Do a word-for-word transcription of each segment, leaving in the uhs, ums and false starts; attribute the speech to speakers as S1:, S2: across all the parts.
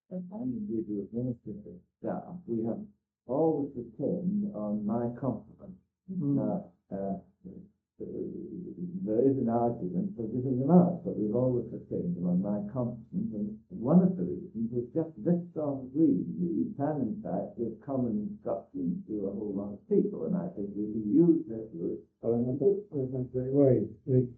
S1: and individual administrative staff, we have always depend on my complement. Mm. Uh, uh, there is an argument for different amounts, but we've always depended on my competence, and one of the reasons is just this sort of reading. You can, in fact, give common instructions to a whole lot of people, and I think we can use this route.
S2: Oh, I'm not very worried.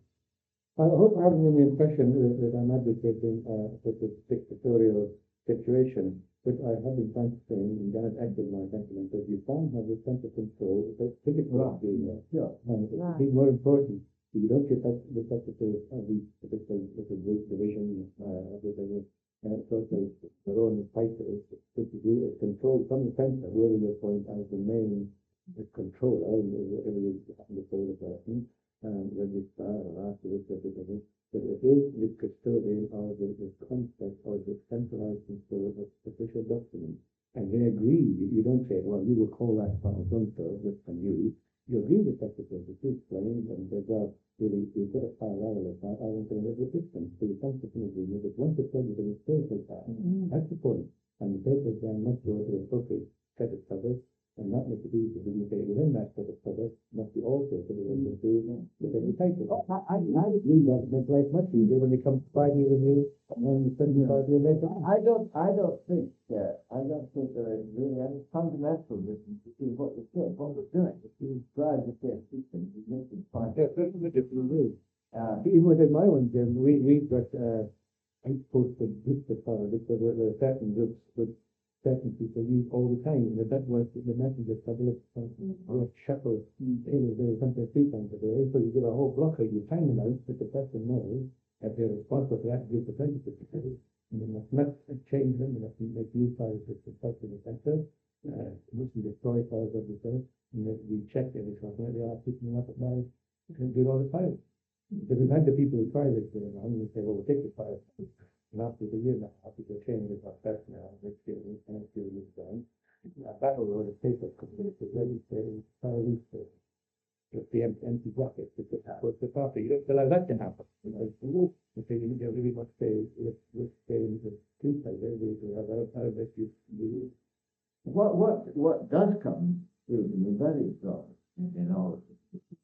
S2: I hope I haven't the impression that, that I'm advocating uh, such a dictatorial situation, but I have been trying to say, and Gareth acted my sentiment, that you can't have this sense of control, it's critical of doing that. Yeah. And yeah. It's more important. You don't get that the secretary of the particular division uh, of the business, and so their own fighter is to do is control from the center, where your point as the main controller, whatever you happen to call the person. And when we start or after this, everything, that it is the custodian or the, the concept or the centralized control of official documents. And they agree. You don't say, well, you will call that file so this from you. You agree with that because it is explained and there's a really, you put a file out of it. I don't think there's a system. So you come to an agreement that once it's done, it's safe as that. Mm-hmm. That's the point. And the paper then must go to the appropriate set of covers. And not necessarily to be within that set of covers, must be also to be able to do with every title. Oh, I, I, I agree that makes life much easier when you come five years anew and seventy-five years later.
S1: I don't, I don't think, uh, I don't think there is really any fundamental difference between what we say, what we're doing. If you drive the same system, it's making fine.
S2: Yeah, certainly different ways. Uh, even within my own gym, we, we've got, uh, outposted groups of power, because there are certain groups with certain people use all the time, and that was the message of public or shepherds. There's something three times a day, so you give a whole block of your time amount that the person knows if they're responsible for that group of twenty people. And they must not change them, they must make new files that the person in the center, uh, must be destroy files of the center, and they have to be checked every fortnight. They are picking them up at night and do all the files. But we've had the people who try this going on, and they say, well, we'll take the files. And after the year now, after the change of our personnel, next year, next year is done. A battle road of paper completed, ready to file with the empty bucket to put the party. You don't allow that to happen. Because if they really must stay, let's stay in the two side, we have our best use to do.
S1: What, what, what does come through the very strong in all of this?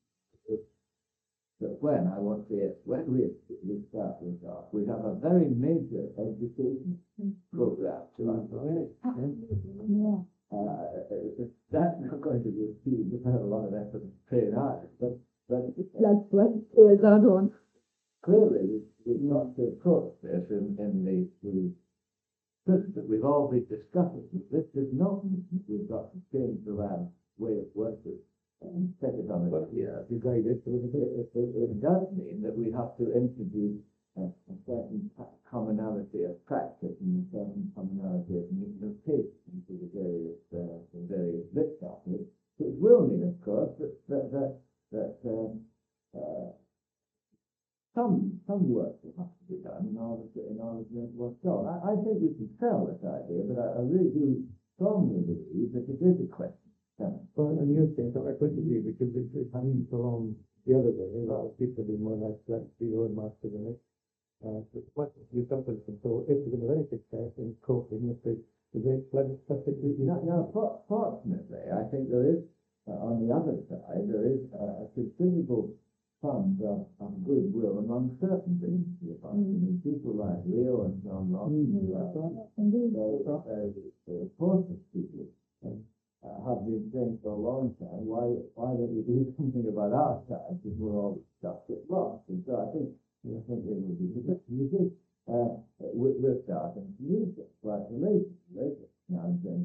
S1: But when I want to say it, when we, we start with our, we have a very major education program to undertake. Yeah. Uh, that's not going to be achieved without a lot of effort and train eyes, but but
S3: that's what is out on.
S1: Clearly, we've got to approach this in, in the the that we've already discussed. This is not we've got to change the lab way of working. And set it on it.
S2: But yeah, you guide it, it,
S1: it, it, it does mean that we have to introduce a, a certain commonality of practice and a certain commonality of interpretation into the various uh, the various bits of it, which will mean, of course, that that that, that um, uh, some some work will have to be done in order to in order to make it work out. I, I think we can sell this idea, but I, I really do strongly believe that it is a question.
S2: Well, and you think that I couldn't agree because it's, it's hanging so long the other way. A lot of people do more like that, be your own master than it. Uh, but what you company control, if you're going to have any success in coping with the, the great flood stuff that you
S1: Now, now for, fortunately, I think there is, uh, on the other side, there is uh, a considerable fund of, of goodwill among certain things. Mm-hmm. People like Leo and John Locke, mm-hmm. like that. Mm-hmm. So, uh, uh, important people. Uh, Uh, have been saying for a long time, why why don't you do something about our side because we're all stuck with lost? And so I think I think it will be because music uh we're, we're starting to use it like related later. You know, and then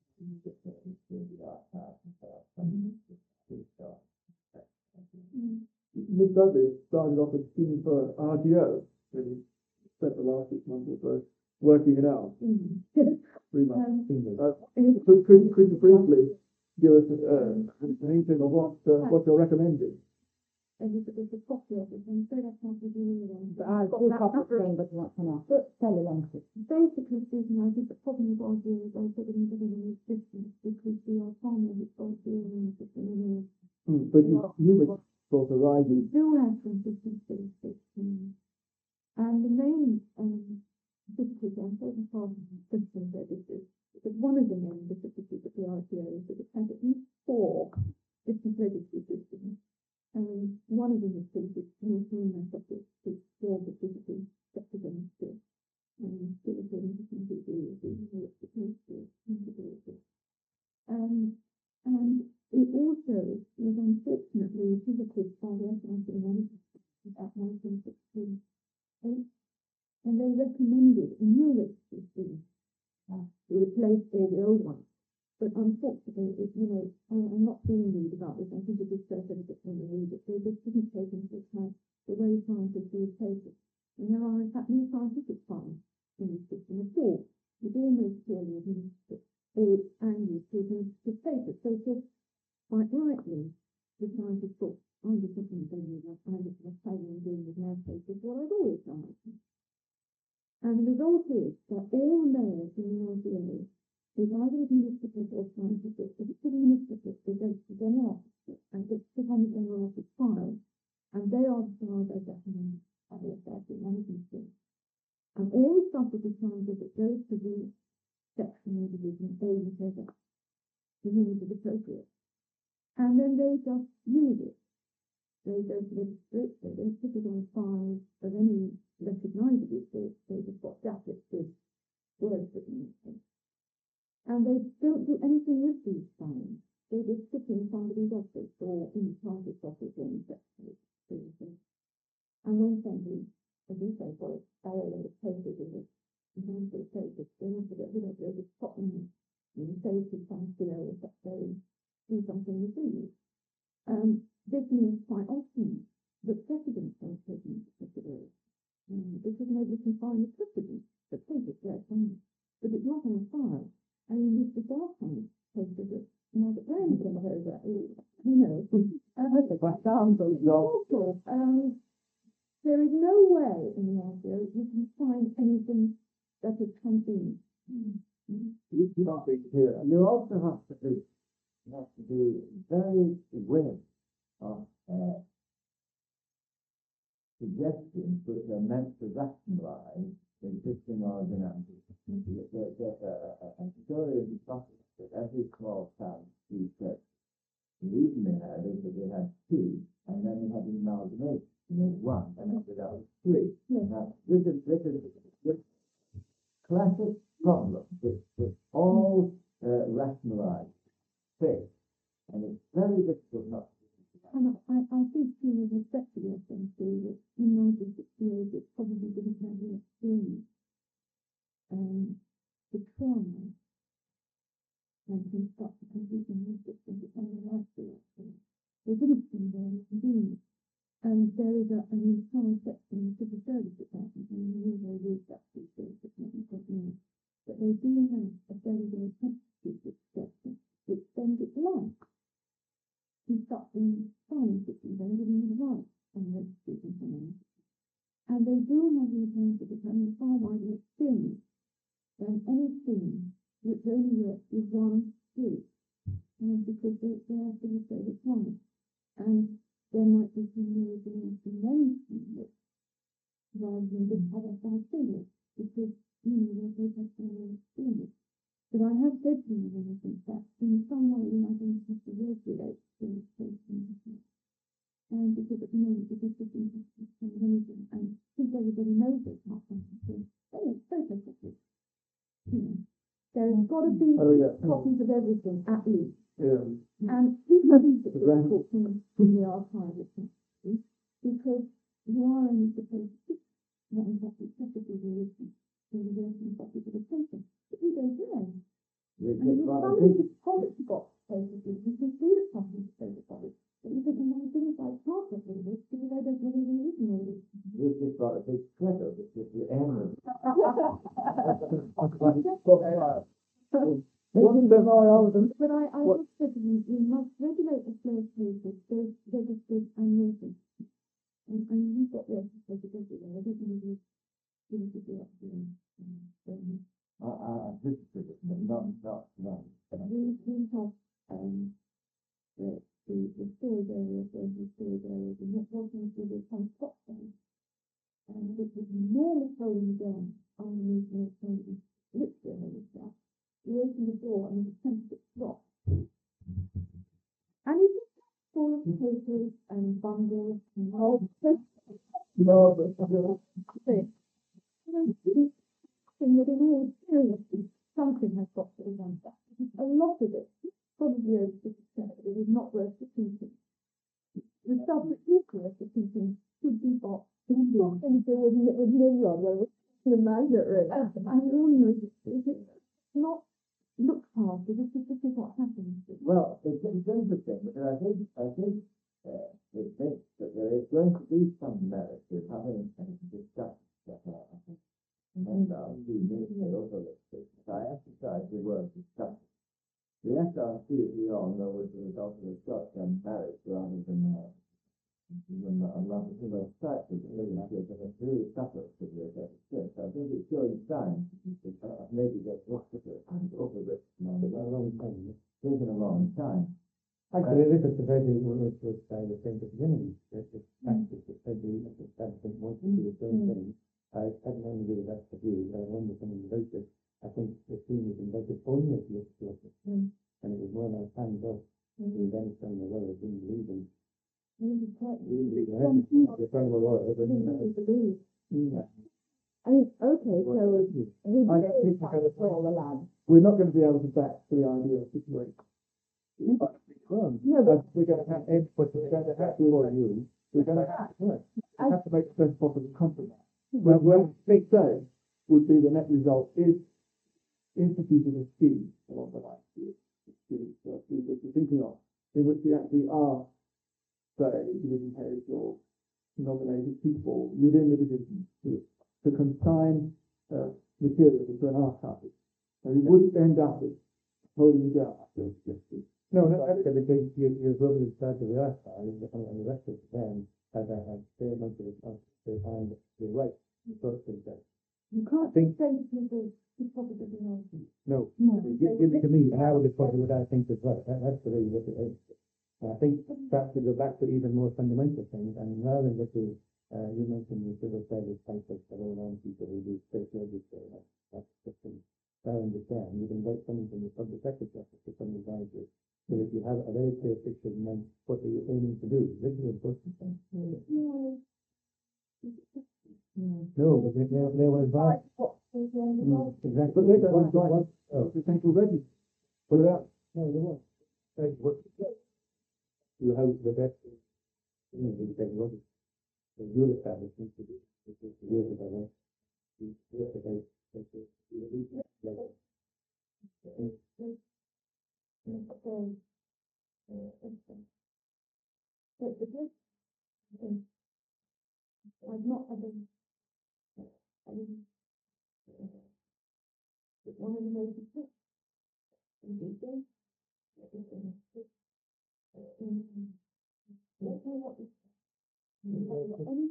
S4: Mick Dudley started off as scheme for R T O, and he spent the last six months or so working it out.
S3: Mm.
S4: Three months.
S3: Um,
S4: uh, could, could, could you briefly give us uh, an inkling of what uh, what you're recommending?
S3: And it's a copy of it, and so that's not really
S5: But I do copy of thing, but not enough. Fairly lengthy.
S3: basically speaking, I think the problem with all the is I put it into the resistance because the autonomy is all the resistance.
S4: Hmm, but you, you would sort of ride
S3: We do have resistance to the system. And the main um, visitors and certain parts of citizen services. But one of the main difficulties of the R T O is that it has at least four different registry systems. And one of them is the European Office, which serves the physical representative. And it was an interesting to do with the supposed to integrate it. Um, and it also was unfortunately pivoted by the Financial Management at nineteen sixty-eight, and they recommended a new registry scheme uh, to replace all the old ones. But unfortunately, it, you know, I, I'm not feeling rude about this. I think it is self-evident when you read it. They just didn't take into account the way scientists use papers. And there are, in fact, no scientific farms in this system at all. You're doing those purely administrative and you students to papers. So just quite rightly, the scientists thought, I'm just looking at doing that. I'm just going to play and doing with their papers what I've always done. And the result is that all layers in the R T O is either administrative or scientific. If it's administrative, they go to the general office and it's put on the general office file, and they are the file they recommend as a safety management scheme. And all the stuff with the scientific goes to the section or division, A, whichever, the unit is appropriate. And then they just use it. They go to the script, they don't put it on file of any recognizable sort, they just got brackets with words written in. And they don't do anything with these files. They just sit in somebody's office or in the private office or in the section. And when somebody, as you say, got a barrel of papers in it, and then they say that they want to get rid of it, they just pop them in, and say to some below if that's very, do something with these. Um, this means quite often that precedents are taken into consideration. Um, because nobody can find a precedent that papers there somewhere. But it's not on file. And in this bizarre kind of papers that Margaret Graham came over, you know, uh, that's a great example. Also, um, there is no way in the R T O you can find anything that has come in. Mm-hmm.
S1: You, you can't be clear. And you also have to be, you have to be very aware of uh, suggestions which are meant to rationalize existing organizations. There's a story of the process that every small town research. The reason they had is that they had two, and then they had an amalgamation. You know, one, and after that was three.
S3: Yeah.
S1: Now, this is this is this classic problem with, with all uh, rationalized faith, and it's very difficult not to.
S3: And I, I think, you know, with respect to the S M C, that in nineteen sixty-eight it probably didn't have the experience um, to try and construct a completely new system to come in life direction. They didn't see there in doing it. And there is a, an entire section in the civil service department, and you know they use that these days, but not now. But they do have a very, very complicated section which spends its life constructing signing systems and giving you right on registries and so on. And they do have the intent of becoming far wider experience than anything which only works with one group. And because they, they are for the service line. And there might be some rules and regulations rather than just have a five figures, because, you know, they have some experience. But I have said to you, I think that in some way, I think you have to regulate the education. And because at the moment, because the things are amazing, and since everybody knows it's not something, oh, it's so difficult. You know, there's got to be
S4: Oh, yeah.
S3: copies of everything, at least.
S4: Yeah.
S3: And this is difficult from the archive, because you are only supposed to not exactly technically the original, so the version of the paper. But you don't know.
S1: They
S3: And
S1: get
S3: you
S1: right,
S3: find
S1: they
S3: these hotspot basically, you can see the copies of paper bodies, but you can combine things like half of it, because they don't know the original.
S1: This is like a big treasure, this is the end.
S3: But I, I have said to you, you must regulate the flow of papers, both registered and noticed. And, and you've got registered everywhere. I don't know if you give it to the actual.
S1: I, I, I visited it, but not, not, not.
S3: We, we have, um, the, the, the storage areas, the storage areas, and what walking through the some top down. And it was enormous hole in the ground on the
S4: marvelous.
S3: Say, I don't think that in all seriousness, something has got to be done. A lot of it, probably over fifty percent of it, is not worth repeating. The stuff that is worth repeating should be bought. It's not things that would live on where it's a magnet, really. And all you know is it's not looked after, this is, this is what happens.
S1: Well, it's, it's interesting because I think I think uh, it thinks that there is going to be some merit to having a discussion that uh, and our team ministry also looks at. I emphasize the word discussion. The S R C, as we all know, was the result of a short-term marriage rather than uh, when a lot of people start to really really suffer with this episode. So I think it's showing signs of maybe just lost it and over this now a long time. Taken a long time.
S2: Actually, this is the very which was uh, the same at the beginning. That the practice that they do, that the establishment wants to do its own thing. I had nothing to do with that for you. I wonder something about this. I think the team was invited only to this place. And it was more like hands off. We then found the lawyer didn't believe them. Didn't believe them. They found the lawyer, but didn't believe.
S5: I mean, okay, so we
S4: I
S5: did
S4: think
S5: fight for all the lads.
S4: We're not going to be able to back the ideal situation.
S5: No,
S4: Uh,
S5: but
S4: we're going to have input, we're going to have for you, we're going to have, we have to make the best possible compromise. Well, well, big say would be the net result is instituting a scheme along the lines of the scheme that you're thinking of, in which we actually are, say, division heads or nominated people within the division to, to consign uh, materials into an archive. And we wouldn't end up with holding down.
S2: No, not actually, because you, you're going to start to the outside, and the rest of them have a, have their much of the behind the right, sort of thing that.
S3: You can't
S2: think-
S3: say to people, you probably don't know.
S2: No,
S3: No.
S2: give, give it to me, and I would have put what I think is right, that, that's the way you look at it. And I think perhaps to go back to even more fundamental things, I mean, rather than just the, uh, you mentioned the civil service concept of all around people who do state register, that's, that's just thing. I understand, you can invite someone from the public sector to come and guide you. So if you have a very clear picture, and then what are you aiming to do? This is important thing.
S3: Yeah.
S2: No, but there, there, there was
S3: Like,
S2: that.
S3: what is the end
S2: Mm,
S3: result?
S2: exactly.
S4: But they don't
S2: What-
S4: like
S2: what- oh,
S4: the central register. Put it out.
S2: no, there was. Like, what, you have the best, you know, the technology. The good establishment to do, which is the real development. The real development, which is the real development.
S3: Um, uh, interesting. But the good thing, I've not had a, I mean, uh, one of the most important things is, um, let's say what is, any,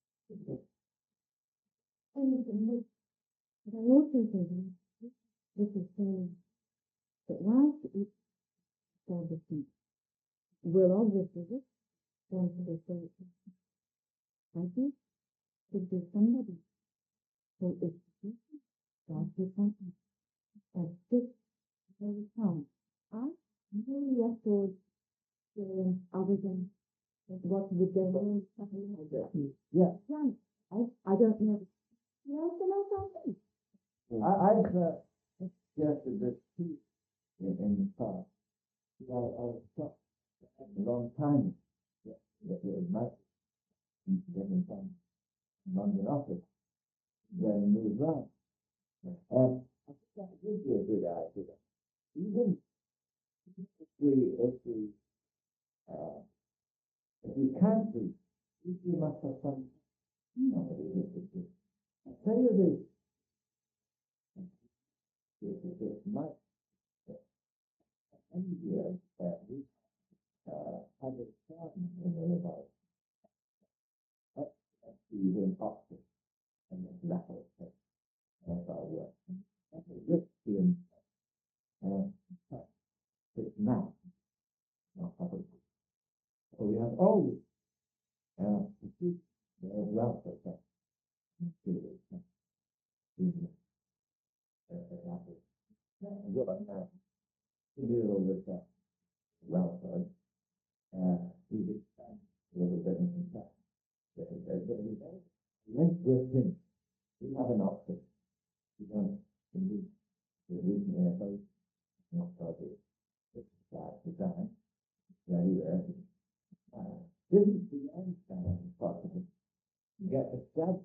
S3: anything with,
S5: But I also think this is saying that whilst it's establishment will obviously going to be so I think if there's somebody who is going to something at this very time, I really record um, other than what would they do something like that.
S1: Yeah,
S5: Right. I, I don't know. You know, so no something.
S1: I, I've uh, suggested this too in, in the past. I, I've thought a long time that, that it might be getting some London office then move on. And I think that would be a good idea. Even if we, if we, uh, if we can't do, we must have some, you know, I tell you this, this, this might, any year, uh, we, uh, have a starting in the about, uh, even option, and then that was, that's our work. And the risk in, uh, it's now, not public. So we have always, uh, to keep the welfare check. Even, uh, uh, and go like that. We deal with that welfare, uh, we did that, a little bit in that. Once we're finished, we have an option. We don't indeed the reason we have both not started that design. Ready there. Uh, this is the end time possible. You get a step.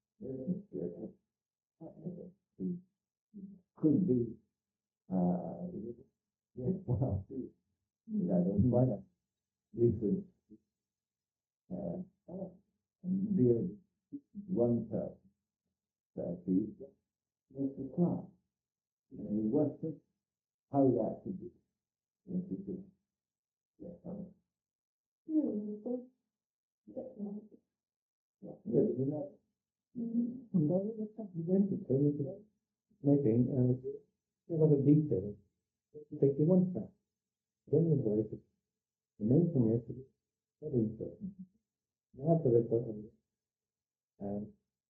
S1: We could be uh yes, well, I don't mind that. We could uh deal one person that is the class. And what how that could be. Yes, it could. Yes, um, yeah, you're not
S2: making, uh, a lot of detail. Take the one step, then you break it, and then you have to do that important. After that, um,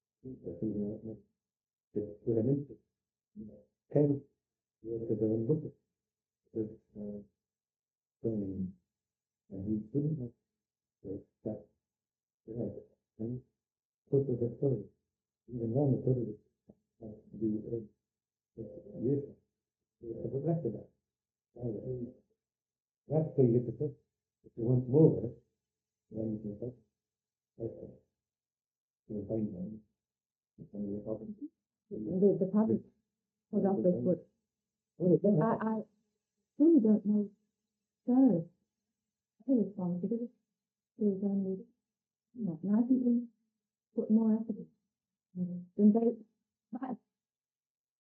S2: with an instant, can, you have to go and look at this, uh, thing, and he couldn't have that, yeah, and put to the story, even though the story, uh, the, uh, yes, the rest of that. That's where you get the test. If you want more of it, then you can test. Okay. You'll find them. It's going to be a problem.
S3: The, the public put up this would,
S2: Oh, yeah.
S3: I, I really don't know, so, I think it's fine, because it's, there's only, you know, and I think we put more effort in, than they, but